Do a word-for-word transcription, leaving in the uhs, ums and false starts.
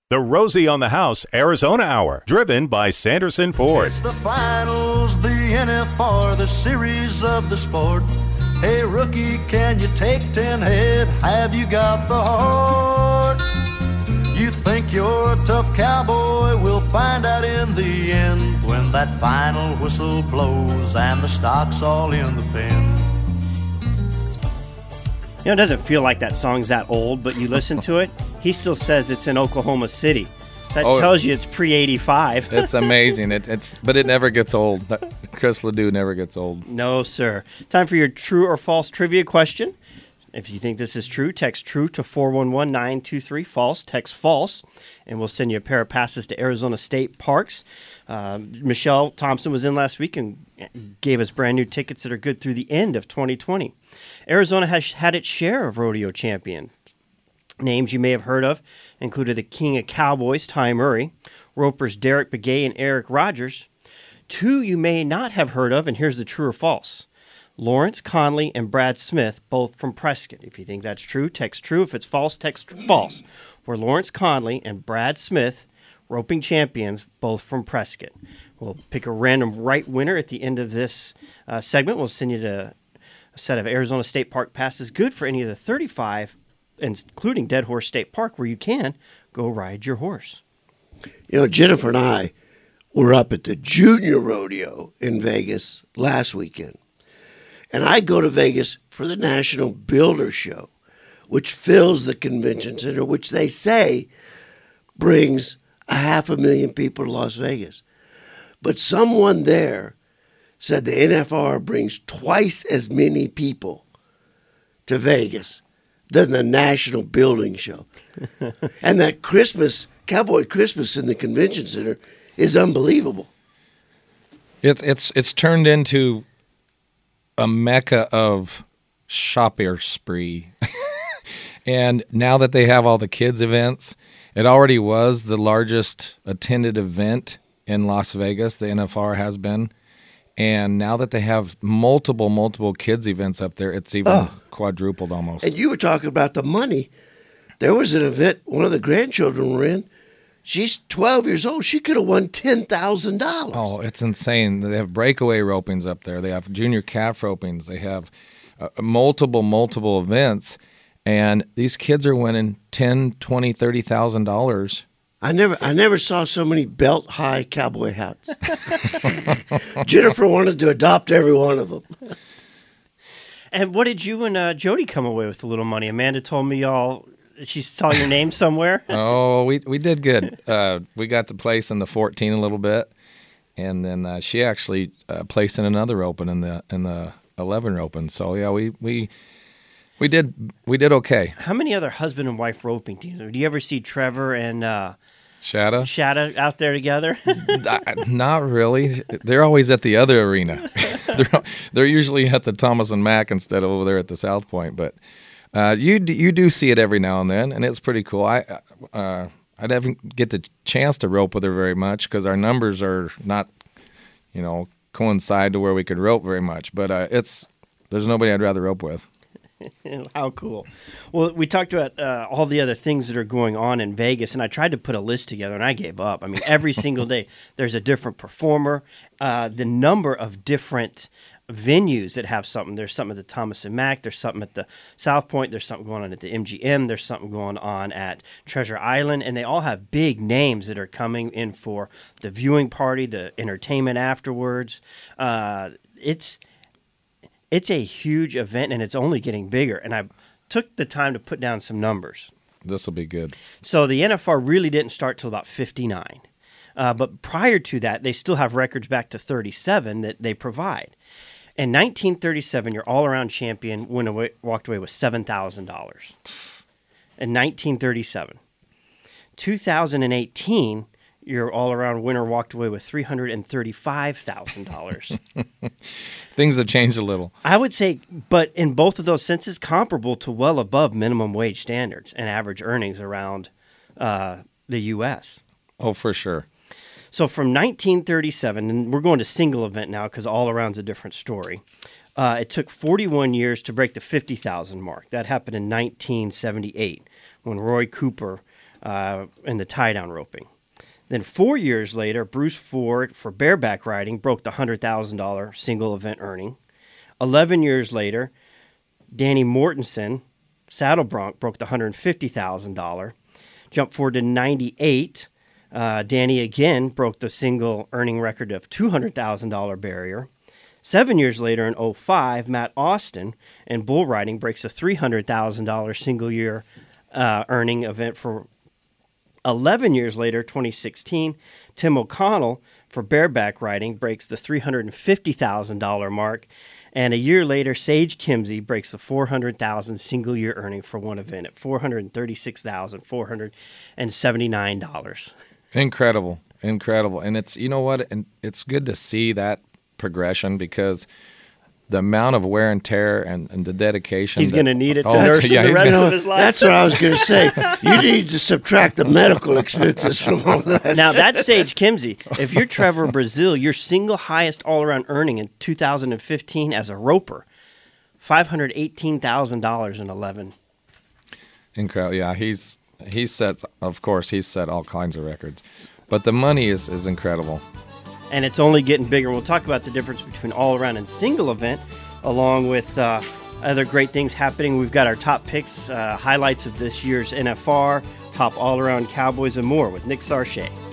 The Rosie on the House Arizona Hour, driven by Sanderson Ford. It's the finals, the N F R, the series of the sport. Hey, rookie, can you take ten head? Have you got the heart? You think you're a tough cowboy? We'll find out in the end when that final whistle blows and the stock's all in the pen. You know, it doesn't feel like that song's that old, but you listen to it, he still says it's in Oklahoma City. That Oh, tells you it's pre eighty-five. It's amazing. It, it's but it never gets old. Chris Ledoux never gets old. No, sir. Time for your true or false trivia question. If you think this is true, text true to four one one nine two three. False, text false, and we'll send you a pair of passes to Arizona State Parks. Uh, Michelle Thompson was in last week and gave us brand new tickets that are good through the end of twenty twenty. Arizona has had its share of rodeo champions. Names you may have heard of included the King of Cowboys, Ty Murray, ropers Derek Begay and Eric Rogers. Two you may not have heard of, and here's the true or false. Lawrence Conley and Brad Smith, both from Prescott. If you think that's true, text true. If it's false, text false. We're Lawrence Conley and Brad Smith, roping champions, both from Prescott. We'll pick a random right winner at the end of this uh, segment. We'll send you to a set of Arizona State Park passes, good for any of the thirty-five, including Dead Horse State Park, where you can go ride your horse. You know, Jennifer and I were up at the Junior Rodeo in Vegas last weekend. And I go to Vegas for the National Builder Show, which fills the convention center, which they say brings a half a million people to Las Vegas. But someone there said the N F R brings twice as many people to Vegas than the National Building Show. And that Christmas, Cowboy Christmas in the convention center is unbelievable. It, it's it's turned into a mecca of shopper spree. And now that they have all the kids events, it already was the largest attended event in Las Vegas, the N F R has been. And now that they have multiple, multiple kids events up there, it's even oh. quadrupled almost. And you were talking about the money. There was an event one of the grandchildren were in. She's twelve years old. She could have won ten thousand dollars. Oh, it's insane. They have breakaway ropings up there. They have junior calf ropings. They have uh, multiple, multiple events. And these kids are winning ten, twenty, thirty thousand dollars. I never I never saw so many belt high cowboy hats. Jennifer wanted to adopt every one of them. And what did you and uh, Jody come away with a little money? Amanda told me y'all she saw your name somewhere. Oh, we we did good. Uh, we got to place in the fourteen a little bit, and then uh, she actually uh, placed in another open in the in the eleven open. So yeah, we we. We did we did okay. How many other husband and wife roping teams? Do you ever see Trevor and uh, Shatta Shatta out there together? Not really. They're always at the other arena. they're they're usually at the Thomas and Mack instead of over there at the South Point. But uh, you do, you do see it every now and then, and it's pretty cool. I uh, I didn't get the chance to rope with her very much because our numbers are not, you know, coincide to where we could rope very much. But uh, it's there's nobody I'd rather rope with. How cool. Well, we talked about uh, all the other things that are going on in Vegas, and I tried to put a list together, and I gave up. I mean, every single day there's a different performer. Uh, the number of different venues that have something. There's something at the Thomas and Mack. There's something at the South Point. There's something going on at the M G M. There's something going on at Treasure Island, and they all have big names that are coming in for the viewing party, the entertainment afterwards. Uh, it's... It's a huge event, and it's only getting bigger. And I took the time to put down some numbers. This will be good. So the N F R really didn't start till about fifty-nine. Uh, but prior to that, they still have records back to thirty-seven that they provide. In nineteen thirty-seven, your all-around champion went away, walked away with seven thousand dollars. In nineteen thirty-seven. two thousand eighteen, your all-around winner walked away with three hundred thirty-five thousand dollars. Things have changed a little. I would say, but in both of those senses, comparable to well above minimum wage standards and average earnings around uh, the U S. Oh, for sure. So from nineteen thirty-seven, and we're going to single event now because all-around's a different story. Uh, it took forty-one years to break the fifty thousand mark. That happened in nineteen seventy-eight when Roy Cooper uh, in the tie-down roping. Then four years later, Bruce Ford for bareback riding broke the one hundred thousand dollars single event earning. Eleven years later, Danny Mortensen, saddle bronc, broke the one hundred fifty thousand dollars. Jump forward to ninety-eight, uh, Danny again broke the single earning record of two hundred thousand dollars barrier. Seven years later in oh five, Matt Austin in bull riding breaks a three hundred thousand dollars single year uh, earning event for eleven years later, twenty sixteen, Tim O'Connell for bareback riding breaks the three hundred fifty thousand dollars mark. And a year later, Sage Kimzey breaks the four hundred thousand dollars single year earning for one event at four hundred thirty-six thousand four hundred seventy-nine dollars. Incredible. Incredible. And it's, you know what? And it's good to see that progression because the amount of wear and tear and, and the dedication. He's that, going to need it to oh, nurse yeah, the he's rest gonna, of his life. That's what I was going to say. You need to subtract the medical expenses from all that. Now, that's Sage Kimzey. If you're Trevor Brazil, your single highest all-around earning in two thousand fifteen as a roper, five hundred eighteen thousand dollars in eleven. Incredible. Yeah, he's he sets, of course, he's set all kinds of records. But the money is, is incredible. And it's only getting bigger. We'll talk about the difference between all-around and single event, along with uh, other great things happening. We've got our top picks, uh, highlights of this year's N F R, top all-around Cowboys, and more with Nick Sarche.